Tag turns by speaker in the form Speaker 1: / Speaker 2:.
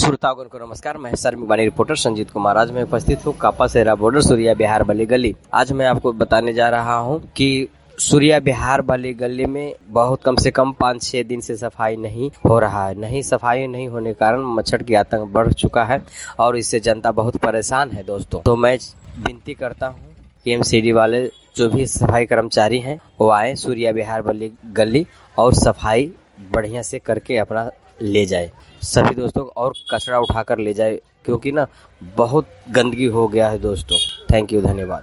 Speaker 1: श्रोतागण को नमस्कार। मैं शर्मिक वाणी रिपोर्टर संजीत कुमार आज मैं उपस्थित हूँ कापा सेरा बॉर्डर सूर्या बिहार वाली गली। आज मैं आपको बताने जा रहा हूँ कि सूर्या बिहार वाली गली में बहुत कम से कम 5-6 दिन से सफाई नहीं हो रहा है। सफाई नहीं होने के कारण मच्छर की आतंक बढ़ चुका है और इससे जनता बहुत परेशान है दोस्तों। तो मैं विनती करता हूँ कि एमसीडी वाले जो भी सफाई कर्मचारी हैं वो आए सूर्या बिहार वाली गली और सफाई बढ़िया से करके अपना ले जाए सभी दोस्तों, और कचरा उठाकर ले जाए क्योंकि ना बहुत गंदगी हो गया है दोस्तों। थैंक यू, धन्यवाद।